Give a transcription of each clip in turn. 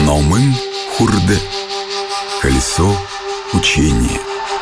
Номын хурды. Колесо учения.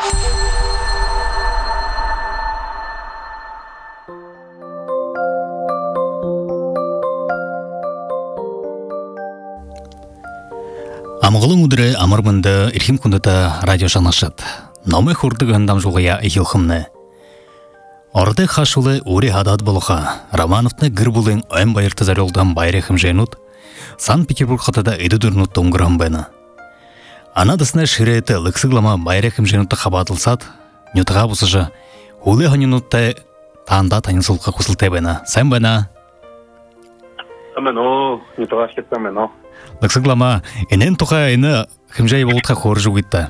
Амғылың үдірі амырмынды ирхим күндіті радио жанашыд. Номы хурды гандам жуғая ихилхымны. Орды хашулы ури хадад болуға. Романовны гір бұлың өйм байырты зарелдан байрехым жайнут. Санкт-Петербург хатада иді дүрнут тоңғырым бәні. Анадысына ширеті лықсыглама байрехым жайнутты қабатылсад, нютыға бұсыжы, улы ханинутты танда танысылға құсылтай бәні. Сән бәні? Сәмен о, нютыға шкетсәмен о. Лықсыглама, енен тұға ені хымжай болытқа қоры жүгітті.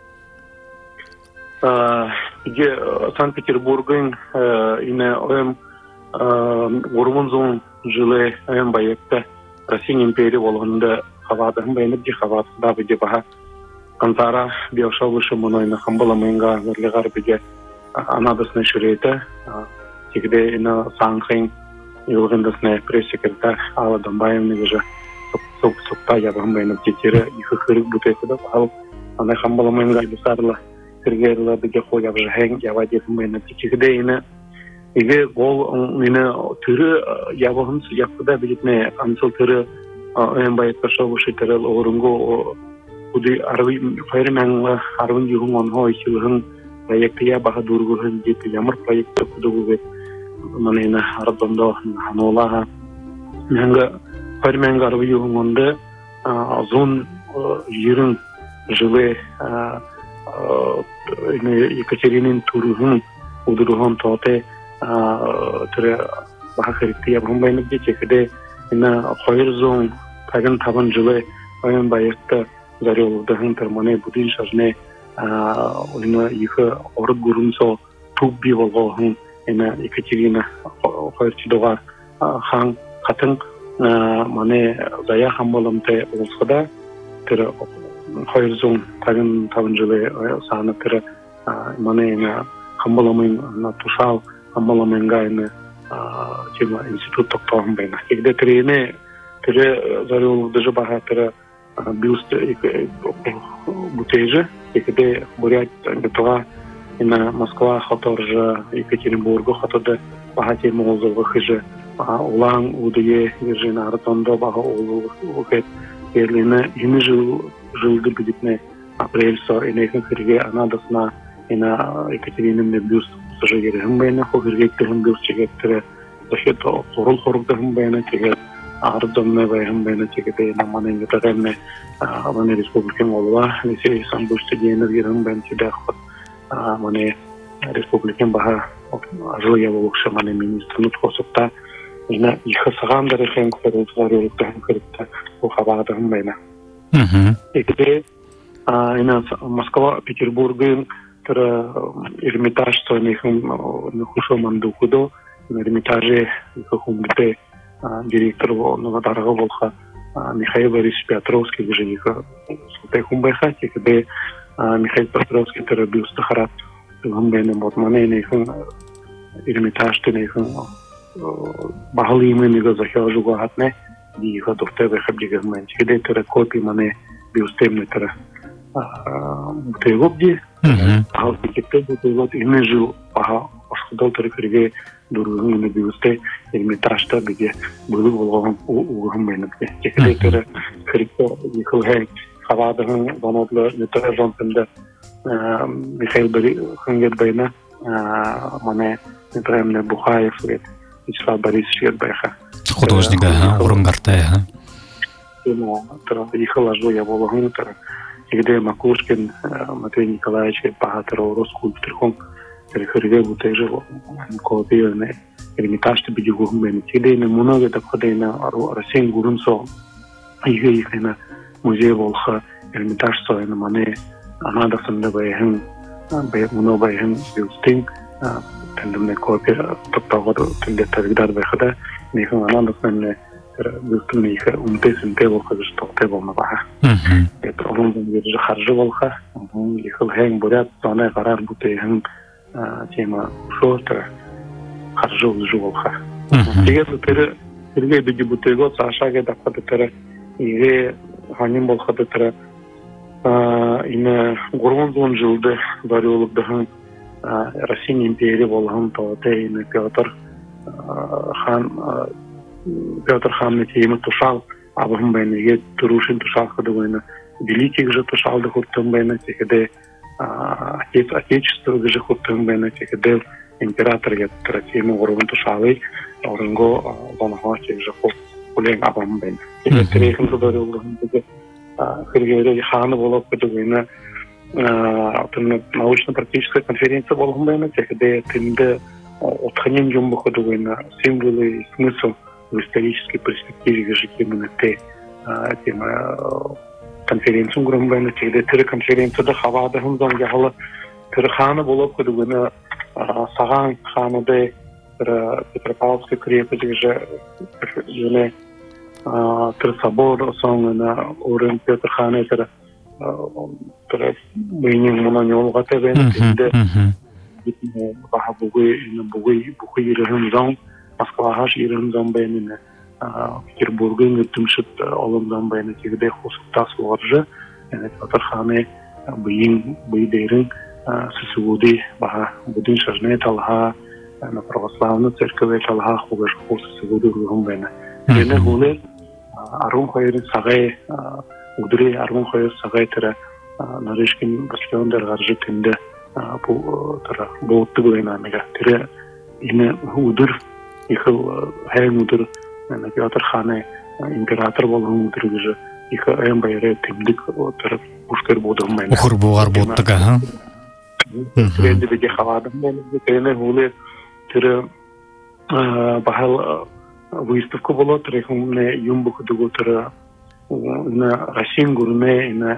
Иге Санкт-Петербургын ине ойым Урмунзун жылы ойым байекті Россия империя болғында хавадығын байынып де хавадында біде баға қантара бияушал вышы мұнайны қамбаламайынға верліғар біде анадысына шүрейті тегде ине саңқын елғындысына пресс-секретарь Алла Домбаевны вежі соқта ябығын байынып детері екі қырық бұтеті ал анай қамбаламайынға бісарлы Сергейлі біге қой ябжы әң ява детім байынып тегде ине Иге гол мені түрі ябығын яқыда білетіне қамсыл түрі өйін байытқа шауышы түрі орынғы ұды файры мәңгі арвын юғын онға ойсылығын проекті ябаға дұрғығын деті ямыр проекті күдігі мәнені арабдымда ханолаға мәңгі файры мәңгі арвы юғын онды зон жүрін жылы Екатеринин турығын ұдырығын тоғыты түрі баға қырықты ябығын байынып детекіде ені қойыр зоң тағын табын жылы ойын байықты зарелудығын тұрманы бұдын шажыне ойына екі орып ғұрын со тубби болғығын ені Екатерина қойыр чидоға хан қатын маны зая хан болымты олсыда түрі қойыр зоң тағын табын жылы сағаны түрі маны ені хан болымын тушал Амаламенга ины тема институт тоқтауын байна. Егде тірейіне түрі зарыл дыжы баға түрі бюст бұтейжі. Егде бурят тұға ина Москва қатаржы, Екатеринбургы қатады баға тема олзылғы қыжы. Улаң ұдые ержен арытонда баға олзылғы ерлені ені жылды білітіне апрельсо енейін кірге анадысына ина Екатерининне бюст жегерім байына қоғыргектігім бюрчегеттірі зашет қорыл-қорылдығым байына тегер ардымны байым байына тегеде наманын етағанны маны республикан олуа лесе самбушты дейінір ерім байын теді ақпат маны республикан баға ажыл явылықшы маны министрнут қосықта ина иқы саған дарыхен көрілдіғар өріктігім көрікті ұқабағдығым байына. Екіде ина Москва, Петербургын Тра Эрмитаж, что нехом нехушо мандухудо, на Эрмитаже нехумбите директор Новодарга волха Михаил Борисович Петровский, где нехо сутехумбеха, где Михаил Петровский терабил стахарат, гумбене мотмане нехом Эрмитаж, что нехом багалимы него захел жугатне, нехо дофтеве хабдигамент, где тера копи мане биустемне тера бутегобди ал текетте бутегот ине жыл аха ашкыдал төрекерге дургун ине биусте Эрмитажда биге бөлүк болгон угун байнапте текетте крипто ихылгай хавадын донодло нетер жонтында Михаил Борисович байна мане нетремне Бухаев Вячеслав Борисович байха художника Урунгарта тра ихала жоя болгон тра Где Макушкин Матвей Николаевич Пахатеров Роскультурком перехорге бутеже копиёне Эрмитаж те бидигугун бен тидейне много такодейна Россия гурунсо игейна музей волха Эрмитаж соена мане анадасында байхын бе муно байхын билстин тендемне копия топтагы тенде тагдар байхада нехин анадасында Бюстын их умтесинте волха жестокте болмаға. Это он же харжы волха, он ихыл хэң бурят, зоне қарар бутейхын тема шоты харжы ұлжы волха. Тегер тері Сергей беги бутейгот, сашаге дақпады тері иге hanım bolxada tara ine Горгон жылды барылыгдыгын Россия империя болгон тоте ine Петр ханны теми тушал абым бенеге турушин тушал ходовойна великих же тушал дохуттым бене текеде отечество же хуттым бене текеде император я тратему Горгон тушалы орынго банахачек же хулен абым бене текеде барылыгын Хиргере ханы болып кетуіне научно-практическая конференция болгон текеде тимде отханен жумбу ходуіне символы и смысл в исторической перспективе же именно тема конференция громбайна текеде тиры конференцияда хавада хымдан жахалы тиры ханы болып кетуіне саған ханыды Петропавловская крепость же жіне тир собор соңына орын Петр ханы тир бейнен мына жолға тебенде баха бугуй ирен зам Москвага ирен зам бейнене Петербургын өттүмшүт алымдан бейне тегде хосуктас боларжы Петр ханы бейдерин сысууди баха будин шажне талха на православную церковь талха хугаш хосууди ругун бейне Yine hule arun koyun sagay udri arun koyun sagay tera narishkin başlayan dergarcı tinde bu tera boğuttu goyna mega tera yine udur yıkıl hem udur yani Piyatr Hanı imperator bolğun udur gücü yıkıl hem bayre timdik tera uşker boğdum ben. Uğur boğar boğuttu ka ha? Tera de havadım ben yine hule tera bahal выставка была, трехумная юмбуха дугутера на Россию гурме на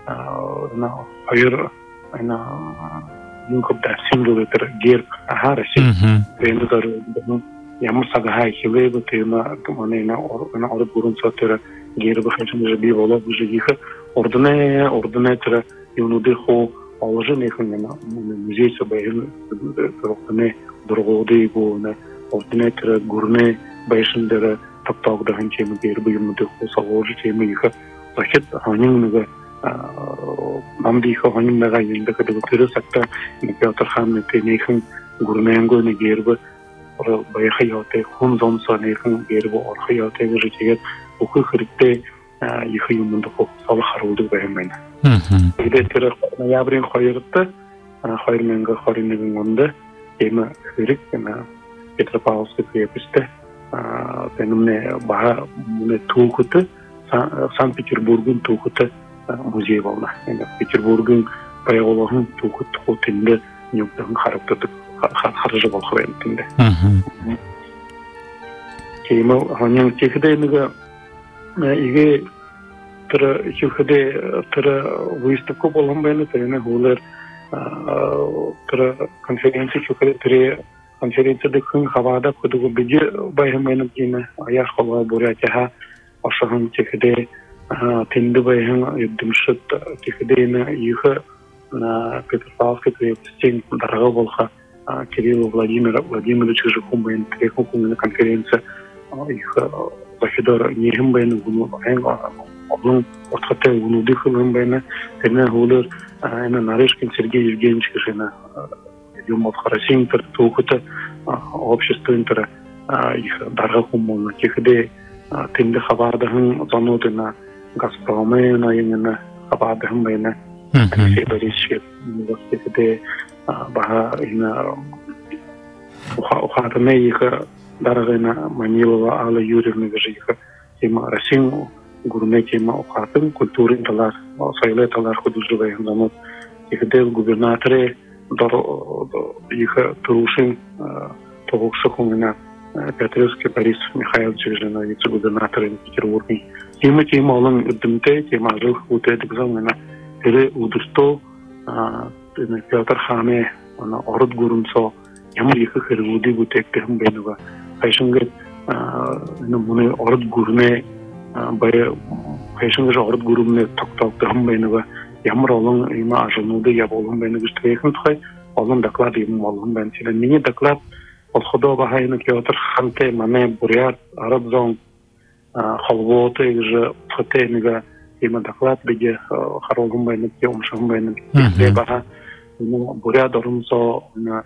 айр на юмкап да символ это герб Россия. Трендер яму сагахай хилебу тема комане на орд гурун сатера герб хачем же би вола уже иха ордене тера юнуды хо алжен ихне на музей собаен ордене дорогоды го на ордене тера гурне Байшындары таптаугдаган чемі бері бұйымды қосалғожы чемі иқы лакет ханыңныға намды иқы ханыңныға енді кәдігі түрі сәтті Петр Ханны тенейхін гурнайынғы өні гербі байықы яутай хун зонса нейхін гербі орқы яутай ғыжы тегет оқы қырыкте иқы юмынды қосалы қаруылды бәйінбәйні. Егде түрі ноябрин қойырытты қойырменгі қорынығын онды темі қырық Петропавловская крепості Пенумне баха муне туухуты Санкт-Петербургын туухуты музей болна. Петербургын баяголоғын туухут хотинде нюктағын характырдық харжы болғы бәйінтінде. Кеймі ғанyan текіде енігі еге түрі чүхіде түрі выставка болған бәйіні түріне ғолар түрі конференция чүхіде түрі конференцияда күн хавада кудугу биде байхамайны дейме аяш қолға бурятияға ашығын текеде тенді байхам юддымшыт текедейні иығы Петропавловская крепостен дарға болға Кирилл Владимирович Жихум байын трекун күнгі конференция иығы Бахидор нехім байыны оның ортқатты ұнуды қылын байыны тені ғолыр Нарышкин Сергей Евгеньевич кішені Юмот Харасин тер тухута общество интер их дорога хумон тихде тинде хабардахын зануды на Газпроме на именно хабардахын байна Сибириске университете баха ина ухатаме их дорогина Манилова Алла Юрьевна гажиха тема Расин гурме тема ухатын культурин талар сайле талар художественный зануд тихде губернаторы их Турушин Тогокшахумина Петровский Борис Михайлович жена вице-губернатор Петербурга. Тема олон өдімте, тема жыл өтедік замена тері удырто Петр Ханы орыд гурынсо ямар екі хыргуды өтектігін бәйнуға. Қайшыңғыр мұны орыд гурне қайшыңғыр орыд гурымне тоқтауқтығын бәйнуға. Ямар олон има ажынуды яб олон бәйні күштірейхін тұқай, олон доклад имам олон бәйні сілен. Мені доклад олхудо бахайны Петр Ханте, мане бурят, араб зон, халвоты, же тұхытейніға тема доклад биде харолгун байнып те умшун байнып те баха бурят орунсо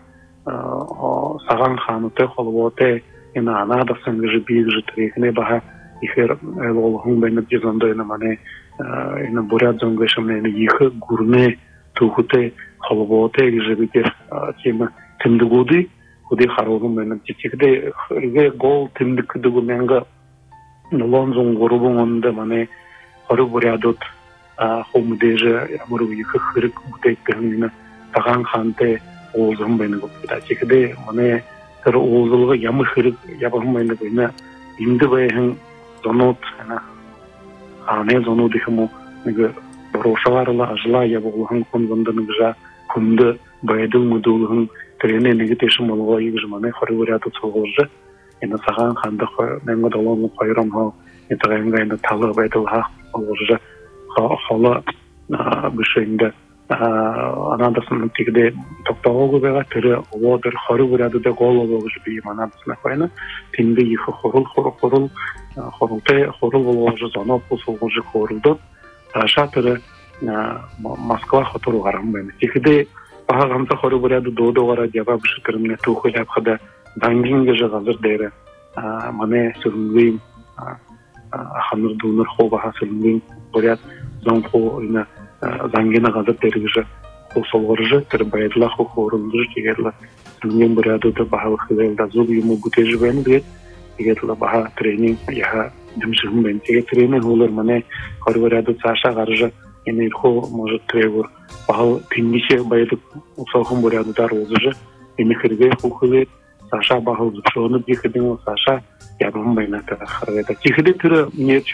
саган хануте холвоте ина анада сангжи бигжи трехне баха ихер элолгун байнып жезондойна мане ина бурят зонгешамне их гурне тухуте холвоте гжибите тема тимдугуди худи харолгун байнып тикде иге гол тимдикдугу менга нулонзон горубун онда мане хору бурядут хомдеже амуру их хырык бутейктерина таган ханте олзун байны гопта тикде мане тэр олзулга ямы хырык ябагын байны гына инде байын зонот ана ане зону дихму неге рошаварла ажла ябагын кондонда негжа кунды байдыл мудулгын трене неге тешим болго игж мане хору бурядут солжы ина саган ханда менга долон койрам ха итагенга ина талы байдыл ха олжы хала бишенде анадасын тигде токтогу бега тере водер хору бурядут голого би манадсына койна тинде их хорул хорулте болжы зона посолжы хорулду шатере Москва хотуру гарам бен тигде багамта хору бурядут додо гара жаба бишкерне тухулап хада дангинге жагазыр дере мане сүрүнгүн ахамыр дунур хоба хасылгын бурят зонхо ина зангена газыр дерегже посолгорже тер байдла хорулжы тигерла сүрүнгүн бурядут бахал хилда зуби му бутежбен дет тигерла баха тренинг я дымжым бен тиге тренинг олар мане хорварядут саша гаржы энерхо может тревор бахал тингише байдык усалхын бурядутар олжы энехерге хухылы Саша бахал зучоны дихдин Саша ябам байната харвета тихде тыр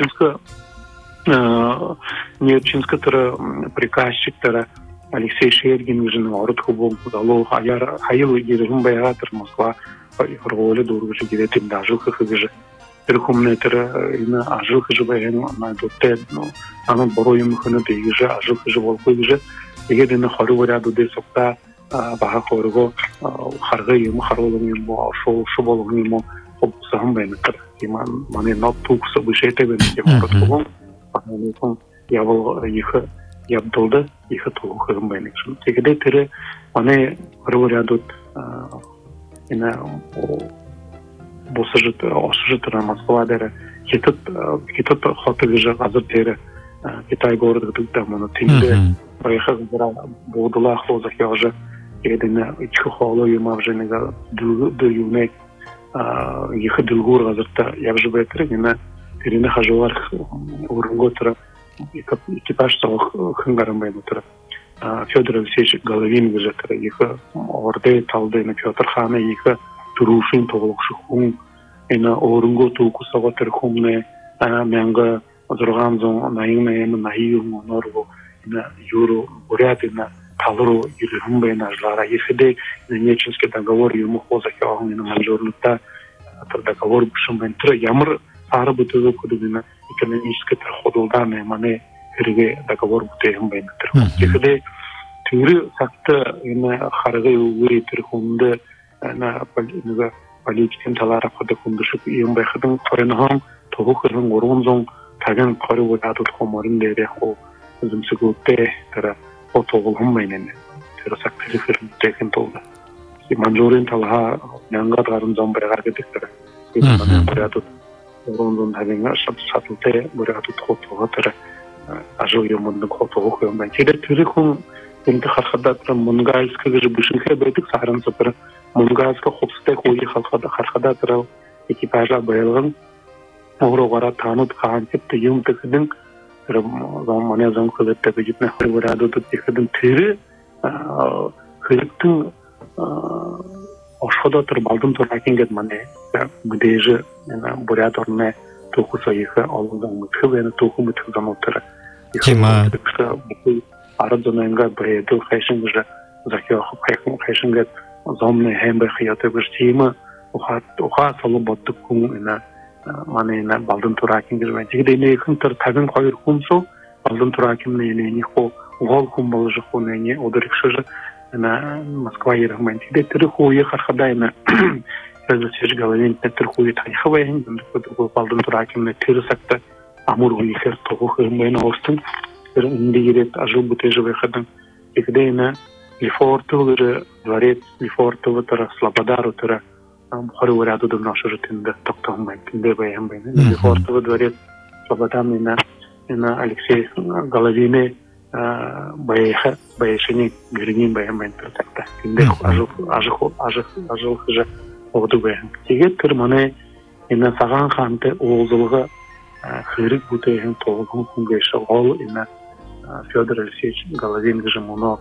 Нерчинска тыр приказчик тыр Алексей Шергин жин орут хубом дало аяр хайыл гирим байгатыр Москва роле дургыш гиретим даже хыгыжы терхумне тыр ина ажыл хыжы байган на дотте ана бороюм хыны бейгыжы ажыл хыжы болкыгыжы егеден хору вараду де сокта баха хорго харга юм харолун юм бо шо болгон юм хобсам бенкер иман мане нот тукс бишете бен юм ротгон анын явыл их ябдылды их тугым бенек шун тегеде тере мане хорварадут ина босыжыт осыжыт Москва дере кетет хотыгыжы азыр тере Китай города да мана тинде проехал бодула хозак яжа едина ички холо юмавженега ду юнек их дилгур газырта якжы бетерина терина хажуар урготра экипаж сох хынгарам бенутра Федор Алексеевич Головин гжетра их орде талды на Петр хана их турушин толукшы хун ина орунго тукусага терхумне менга Зурганзон наим норго на юру бурятина талру юрим бенажлара ефеде Нечинский договор ему хозак явын на манжурнута договор бушментр ямыр ары бутугу кудуна экономический ходулданы мане хирге договор бутем бентр ефеде тюры сакта ина харгы ури терхунды на политикин талара ходукундушуп иймбай хадын коренхам тогукырын орунзон таген кору ватут хоморин дере хо зумсугутте тара отогулхум менен тера сактырыфыр текен толда и манжурин талха нянга дарын зомбаргар кетектер иман баратут оронзон тагенга сатулте баратут хотого тера ажо юмун хотого хом бенчеде түрихун энди хархада мунгайска гыжы бушинхе бетик саран сапыр мунгайска хопсте хои хархада тера экипажа байылган Огрогара танут ханчып тыйым тыкдын замане зам кылытта бежитне хорвараду тыкдын тири хылыктын ошходо тур балдын туракингет мане гдеже буряторне токуса иха алындан мытхыбена токумы тыкзамоттыр тема арадзоненга бреду хэшингже закёху хэшингет замне хэмбэ хыяты бэштима уха солоботтук кун ина мане на балдын туракин гэрвэн тигдэ не хынтар тагын койр кумсо балдын туракин не нихо гол кум болжы хонене одырыкшыжы на Москва ермэн тигдэ тэрхуе хархадайна сөзөсөж Головин тэрхуе тайхавэн балдын туракин не тэрсакта амур ихер тогох мен орстун индигирет ажу бутежу выходом игдена лифортулы дворец лифортулы тара слободару тара хоры уряду до нашего тында токтомай тында баян байна лифортулы дворец слобода на Алексей Головине баяшыны гринин баян байна такта тында ажу хыжа оду баян тиге тырманы ина саган ханты оозулга хырык бутейин толгун хунгайша ол ина Федор Алексеевич Головин же моно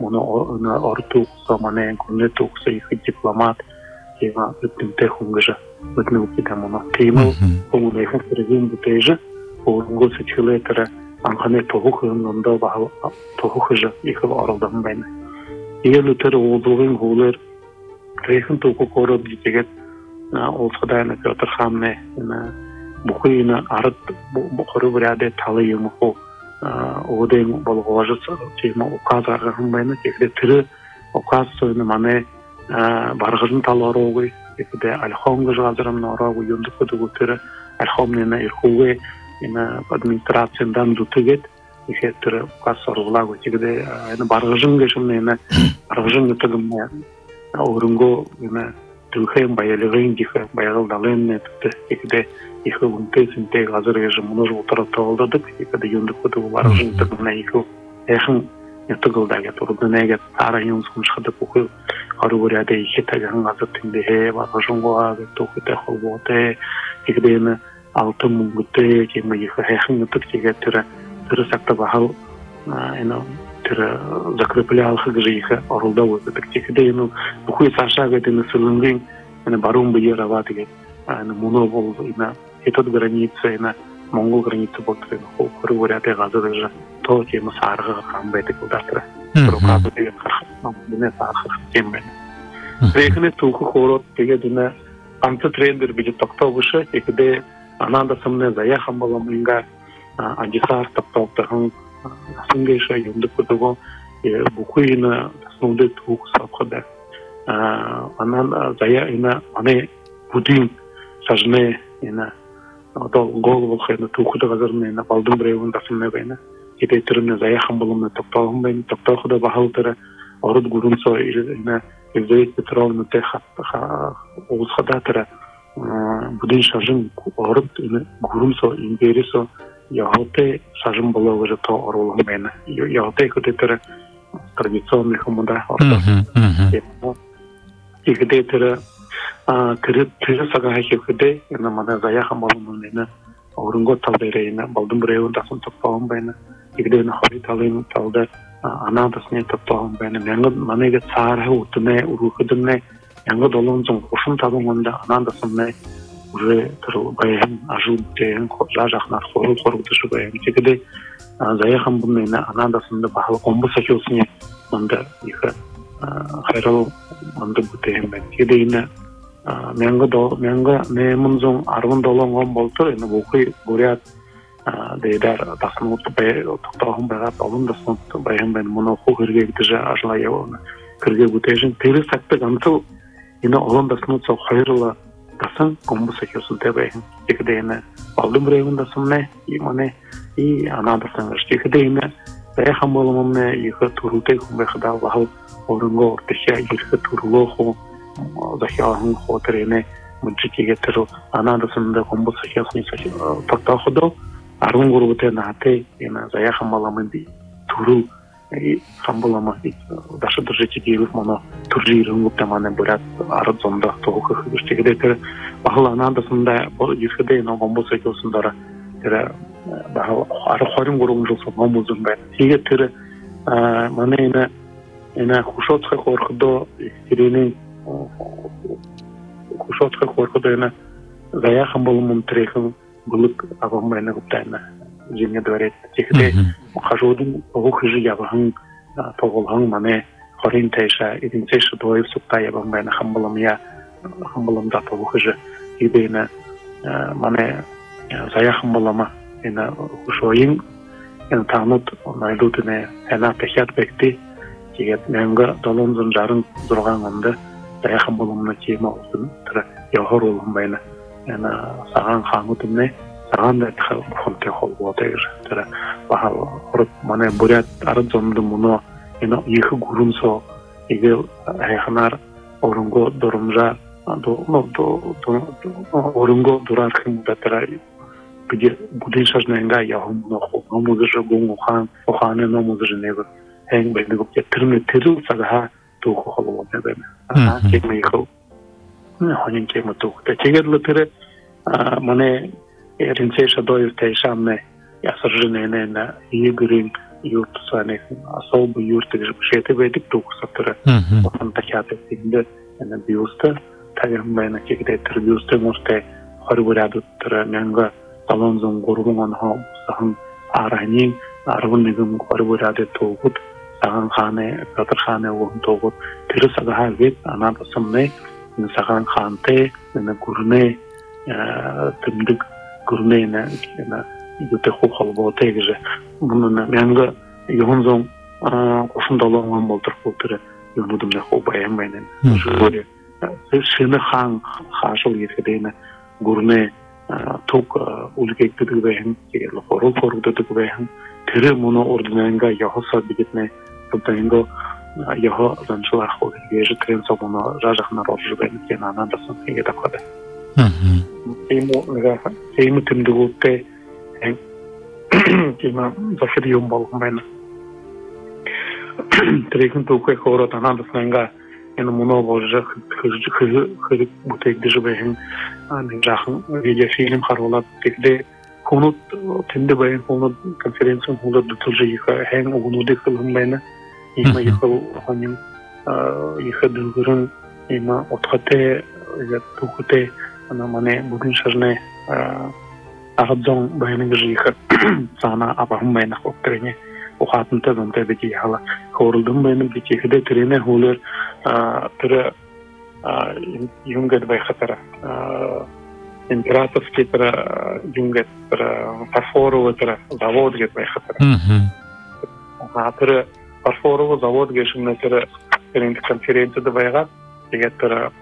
орту самане коннету их дипломат тема тенте хунгажа бутну кида моно тема он их режим бутейже он госо человека анхане тогух нонда бахал тогухжа их оралдан байна иелутер оозулгын хулер рехин току короб дитегет олсадайна Петр Хамне ина бухуина арат бухору вряде талы юмху оден болгожус тема указарга хымбайна кеде тиры указ сөйнө мане баргын таларогы кеде алхомга жазырым нарагы юндук көдөгөтөрө алхомнена ирхуге ина администрациядан дутугет ихеттер указ соргулагы кеде ина баргын гешмнена баргын төгүмне орунго ина Тухем баялыгын дихе баял даленне текде их унтесинте газыр режим множу утраталдык кеде юндук көдөгөр жынтыгына иху эхин ятыгылдага турдунеге тарайын сумшады куху аруряде ихетаган газытынде хе багажунгуа тохуте холботе кеде алтын мунгуте кеме ихе эхин ятыгеге тыры сакта бахал ина закреплял хыгжиха орулда вот кеде бухуй сашага ден сылынгын барум бияра ватыге муно бол ина этот граница ина монгол граница болтырын хоруряде газырыжа то тема сарга камбете кудатра рукаду деген хархам мене сарга тембен рехне туху хорот теге дина антитрендер биже токтогуша кеде ананда самне заяхам баламынга андисар токтогтаган сингейша юндук көдөгө бухуина основде тух сапхада анан зая ина ане будин сажме ина ото гол хайна тухуда газырны ина балдын бревун дасымне байна кете түрүнө зая хамбалымны токтогун бен токтогуда бахалтыра орут гурунсо ина эзейт петровна теха олсхадатыра будин сажын орут ина гурунсо империсо яхоте сажын болоо же то орулун бена яхоте кутетер традиционный хумуда игдетер тирэ сага хекеде ина мана зая хамалын нена орунго талдерейна балдын бреун тасын топпаган бена игдена хари талын талда анадасне топпаган бена манеге царха утне урухыдне янга долонжон кошун табыңында анадасне уже баян ажу тен жажахнар хору тушу баян кеде заяхам бунна анадасында бахал комбу сакёсне манда иха хайрал манда бутем бен кеде ина менга немунзон арвын долонгон болтур ина букуй бурят дейдар таснут бе токтогон бага алындасны баян бен муну хурге гитежа ажлаяуна кирге бутежин тери сакта гантыл ина алындасны со хайрала тасан комбу сакёсын тебе кеде балдын бревунда сумне имане и анадасан кеде ина заяхам боломне иха туруте хумбехда вахал орунго ортеша иха турлоху захяхын хотерене муджикеге теру анадасында комбу сакёсны токтоходо арун гурбуте нате ина заяхам боломди туру хамбалама дашы держите геев моно туржирын гуптаманы бурат арзонда тогух хыгыштегедетер бахла анадасында юхеде но комбу сакёсындара тера бахал архорын гурун жолсо момузун бен тигетер мане ина хушотха корходо сирене хушотха корходо ина заяхам боломун трехын булык агамайна гуптайна жине дворец тихде хажудун огухжи ябахын тоголган мане хоринтеша идинтеша доев суктай бамбайна хамбаламя хамбаламда тогухжи идена мане заяхам балама ина хушоин ин танут найлутуне ана пехят бекти тигет менга долонзун жарын зурганганда заяхам баламна тема olsun тра яхор улмайна ана саган хангутуне anda fonte hol boteger tara bahal horot mane burят arzondu muno ino yıkı gurunso igel hayhanar orungo dorumja orungo durar khimda tara bige budin sajnanga yahum no muzja gungu khan okhane no muzja never hang be go terme teril saga to hol boteger keme yıkı honin keme to tegerle tere mane erince shadoy teşamne yasırjene na yigrin yurt sane особо yurt şete vedik dokusatıra onun takiyatinde yani biusta tayambayna kekde biusta muste harburyadıttıra nanga salonzun gurgun ha sahın aranin arvunigum harburyadı togut sahın khane katarkhane o togut tirsaga halvet ana basamne sahın khante ne gurne tımdık gurmeyne na yute hol boteger bunun yanga yonzon koşundalan boltur boltur yonudum ne hol bayambaynen şöyle seni han haşol yetkideyne gurne tok ulgektidik behen yerlo foruldudik behen tere bunu ordinanga yahosa bigitne toptayndo yaho zançlar hol yeje tren sobuna rajahna rozben kenanan dasın yeda kode Ему тимдугутте кема зафриум балмен трекин тукай хорот анада санга ена моно божа хы бутек дежбehen ан жахын видеофильм харолат текде конут тинде бен конут конференция холда дутулжа иха хэн угунуде кылынбайна има ихал ханим иха дылгырын има отхате я тухте она мане бүгүн шарне агадзон байнын жиха сана абахмайна хоктерне ухатынта донте бети хала хорулдум байнын битихде трене холер тре юнгет бай хатара императорский тре юнгет тре фарфоровый тре завод гет бай хатара тре фарфоровый завод гешимне тре конференция да байга тре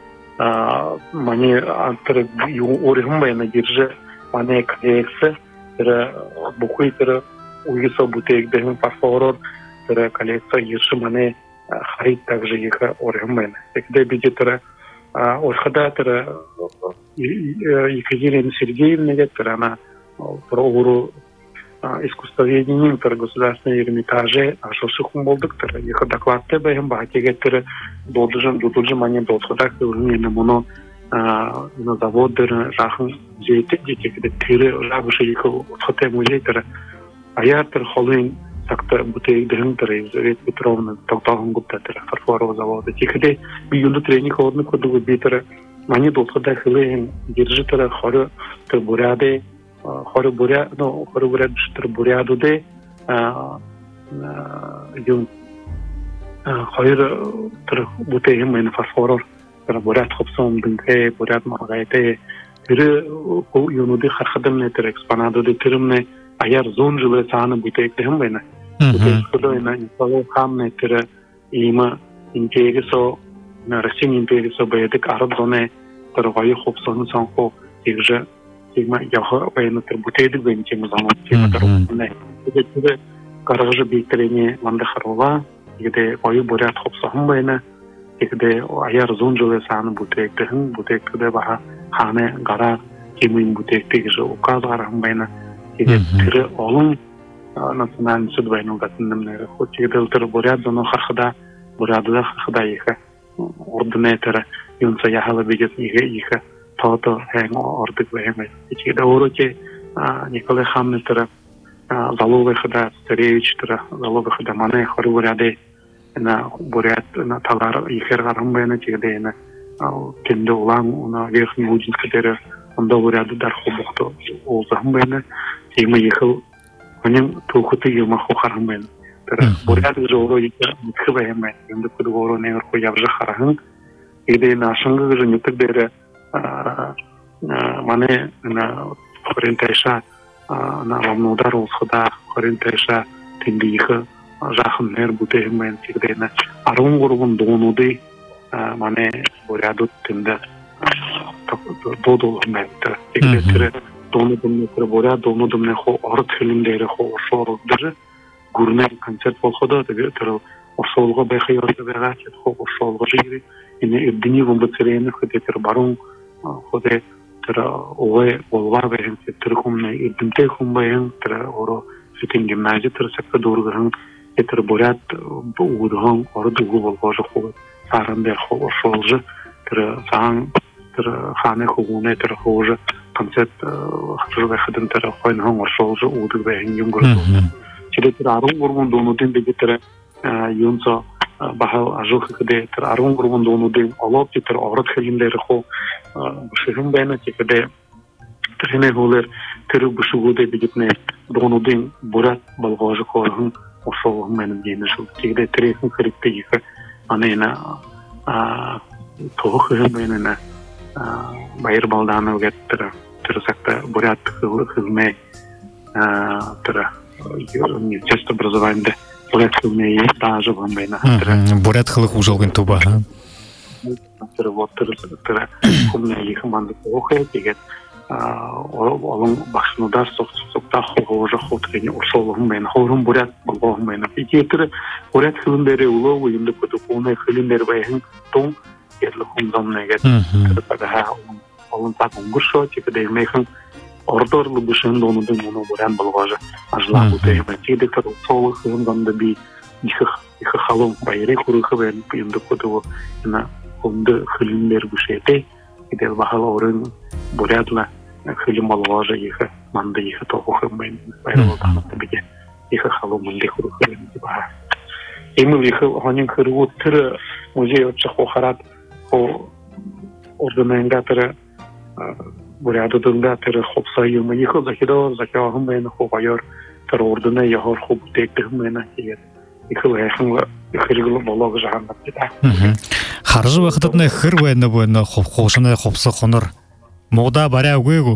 мане антер орихм байна гирже мане калексе тера бухуй тера уйсо бутек дехм парфорор тера калекса гирше мане харит также их орихм байна когда биде тера орхада тера Екатерина Сергеевна тера она про искусствоведением тера государственной Эрмитаже ашошухум болдук тера их докладте байм бахтеге тера должен мане дотходак не моно на заводдер жахын жете жете тире жабышы их отхоте музей тера аяр тер холин такта бутей дэн тера Елизавета Петровна тактагын гупта тера фарфоровый заводы тихде биюлду тренинг ходны коду битера мане дотходак хилен держи тера хоры тер буряде хоры буря ну хоры буря тер буряду де юн خير تر بوتهم من فسفور تر برات خبصهم دنكه برات مرغايته تر يونودي خدمنا تر اكسبانادو دي ترمنا ايار زون جله سانه بوتهم بينا بوتهم انسان خامنه تر ايما انتيغسو نرسين انتيغسو بيدك عرض زونه تر غاي خبصون سانخو يجه ايما يخ بينا تر بوتيد بينچ مزامن تر نه تر каражы бейтерене манда харова где ой бурят хопсахым байна где аяр зон жылы саны бутектехин бутекте баха хане гара кемин бутекте же указарым байна где тире олун национальный суд байна гатындымнары хотигдел тир бурят зоно хархада бурадыда хархада иха ординатора юнса яхала бигет иха тото хэн ордик байна ичиде ороке Николай Хамнетера залоговый хода Царевич тера залоговый хода мане хоры буряды на бурят на товар ихер гарамбайна тигде на кенде улам на верхний Лудинский тера он до буряды дарху бухто ол замбайна тема ехал онем тухуты ема хохарамбайна тера буряды жоло ика мутхбайма инде кудворо неверху явжа харахын иде нашынга же нетдере мане на орентайша на вам удар усхуда орентайша тиндиха жахын нер бутемен тигдена арун гургун донуды мане буряду тинде додол мент тигдетре donudum ne borat donudum ne ho art filmleri ho şoruldur. Gurne konsept bolxoda da tero orsolga bexiyat berat ho orsolga jiri. Yine ibni bu bitirini xdeter barun xode tera owe olvar behin terkum ne ibnte kum behin tera oro fitin gimnazi tera sakta dorgan eter borat bu udhan ordu bolgoja ho saran der ho orsolja tera san tera khane khune tera hoja koncept xırga xidin tera khoyn han orsolja udu behin yumgur çile tera arun gurgun donudin de tera yunsa bahal ajuh kede ter arun grubun donudin alop ter avrat xelimleri xo şehrin bayna çekede trene holer ter bu şugude bigitne donudin borat balgajı xorun oşol menin diyene şu çekede trekin xerikte yıka anena toğu xelim bayna bayır baldana getter ter sakta borat xizme ter часто образование Бурят хылмeye daha жобан bayna. Бурят хылых ужалгын туба. Тыра хылмeye хыманды оқы деген олың бақшынудар соқта хоғожа хотрені оршолығын bayna. Хорын бурят болғығын bayna. Итетірі бурят хылмері ұлы ойымды көді қолны хылмері байын тоң ерлі хымзам негет. Олың так ұңғыршо, тегі деймейхін Ortorlu büşün donudun onu buran balgaja ajla buteyme tide tar soğuk hızında bir iki halım bayre kuruğu ben yında kodu na onda hılimler büşete idel bahal orun buradla hılim balgaja yıka manda yıka toğuğum ben bayre oldan tabii yıka halım manda kuruğu ben bah emil yıka hanin kuruğu tır muzey açık oharat o ordananga tır Бурядыдында тері қопса елмі екі закидор, закиағым мәйіні қоғайыр, тері ордына яғыр қоп тектігім мәйіні егер. Екі ләйхіңгі үхіргілі болығы жағандар деді. Қаржы вақытытына үхір бәйіні бөйіні қошыны қопсы қоныр. Моғда баря өгейгу?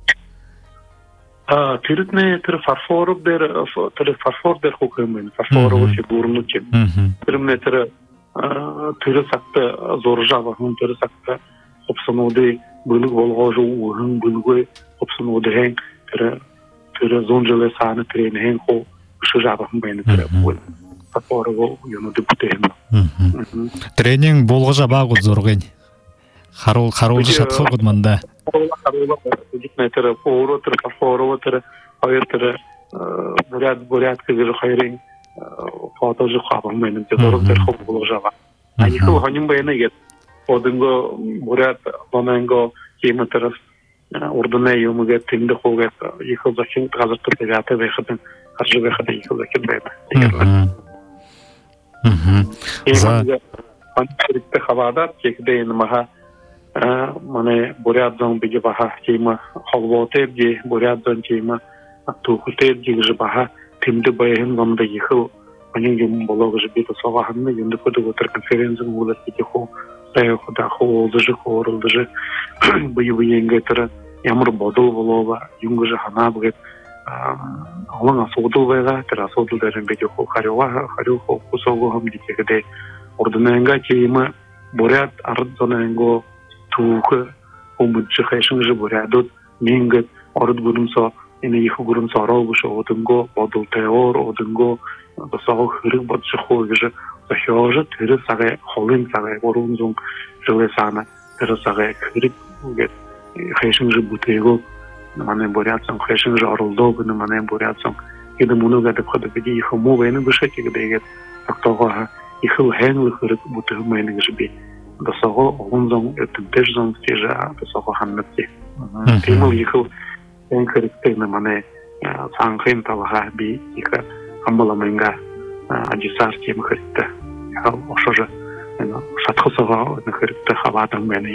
Түрітіне тері фарфорып дер қоқым мәйіні. Фарфорығы фигурны кен. Түріміне түрі сақты зор жабағын, түрі сақты қопсынуды bölük bolğajı uğun bölüge opsun odhen tere zonjele sana trene hen ho şujabın bayını tere bol fatorgo yonu deputem trening bolğaja bagı zorgın harolja şatxı manda dikne tere poro tere faforo tere hayır tere burat kızı hayrin fotoğrafı qabın bayını tere tere ho bolğaja ba ayı ho hanim bayını get Odungo Burat Lomengo kema taraf orduna yomuga tinde xogat yıkılacak gazete tevate ve xatın harcı ve xatın yıkılacak beyda. Za antikte xavadat çekde maha mane Burat'dan bir baha kema halvote bir Burat'dan kema tuğulte bir baha tinde bayın zamda yıkıl Onun yum bologı bir savahını yundu kodu otur konferansiya ulaştı ki ho Khuda xo'oldishi xo'rildishi bu yengetira yamur bodol bolova yungji hana buget olanga sodul vega tera sodul derin bege ho xaryo ho kusogo ham dikede ordunanga kema borat ardonango tuğu omudji khashingji boradot menget orud gurumsa ene yixu gurumsa rolbusho odungo bodol teor odungo basao xırık bodji xo'gji Захожа тыры сагай холын сагай орунзун жылесана тыры сагай кырык гет хэшин же бутего мане борятсан хэшин же оролдо гына мане борятсан иде мунуга деп хода биди их мовэны бышеки гет актога их хэнлы кырык бутего мэны жби дасаго орунзун этдежзун стежа дасаго ханнати темил их эн кырыктыны мане санхын талага би их амбаламенга Acısar kim kırıktı. Ya oşoja şatxısağa kırıktı xavadan meni.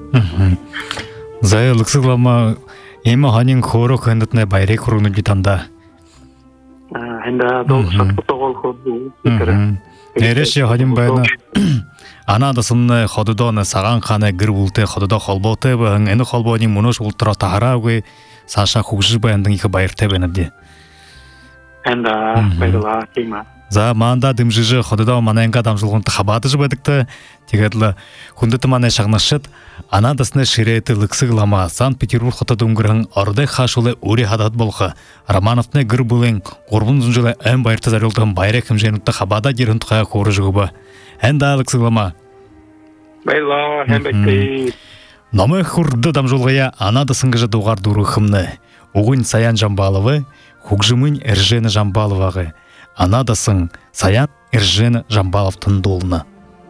Zaya lıksıglama ema hanin xoro kanditne bayre kurunu gitanda. Henda dol şatxısağa xodu. Neresi hanin bayna ana dasınna xodudona sağan xana gir bulte xoduda xolbote ba eni xolboni munoş ultra taharawe sasha xugji bayandın iki bayırte benedi. Henda bayla kima За манда дымжыжы ходыда манайынға дамжылғын хабаты жыбадыкты. Тегедлі хүндіті манай шағнашыт. Анадасыны ширеті лықсығылама Санкт-Петербург хотадуңгырың орды хашулы ури хадат болғы. Романовны гір бұлың ғорбын зүнжылы ән байырты зарылдығын байрек хімженутты хабада дерінтіға қоры жығыбы. Ән да лықсығылама. Байла, ән бәкті. Номы хурды дамжылғая анадасыңғы жадуғар дұры хымны. Оғын Саян Жамбаловы, Хугжымын Эржені Жамбаловағы. Анадасың Саян Эржені Жамбаловтың долына.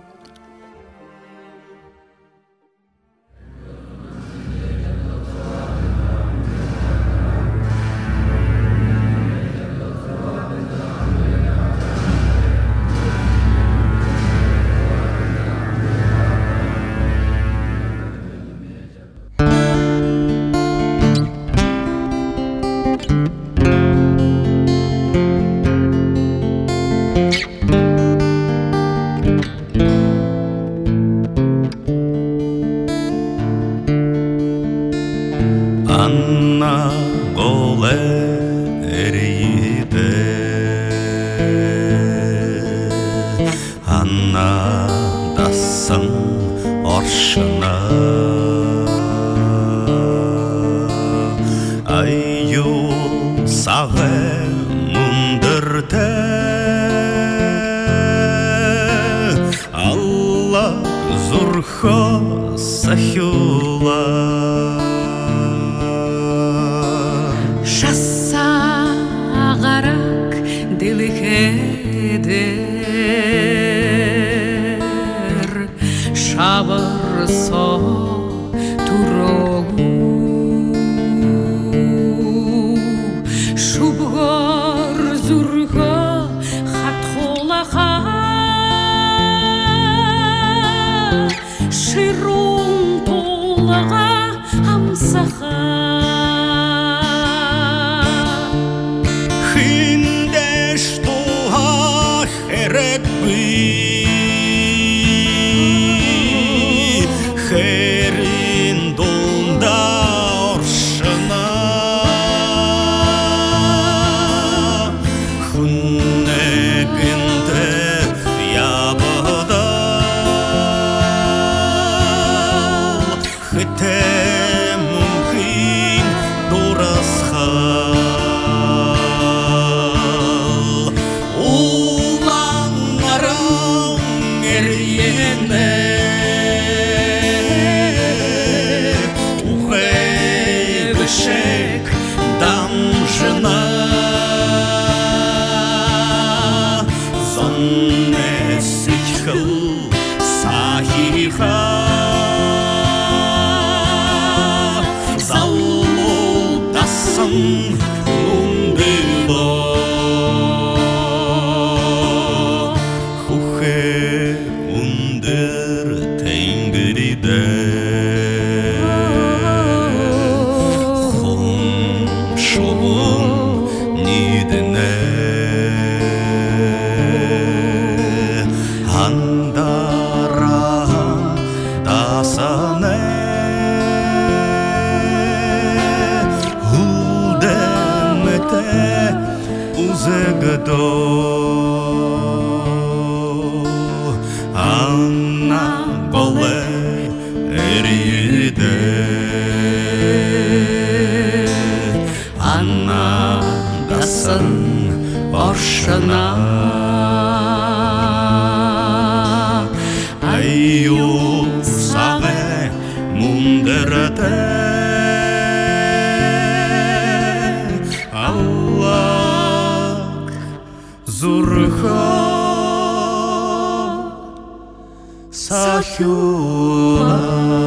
Анна голе эрейді, Анна дасың оршына, Айю сағы мұндырды, Алла зурхо сахюла. Шассағарак ділігедер, шабырсо турогу, шубғар зурға хатхолаға, ширун толаға амсаға. Анна голе эрейді, Анна дасын оршына, Айю сағы мұндырды, Аллах зурға сахюла.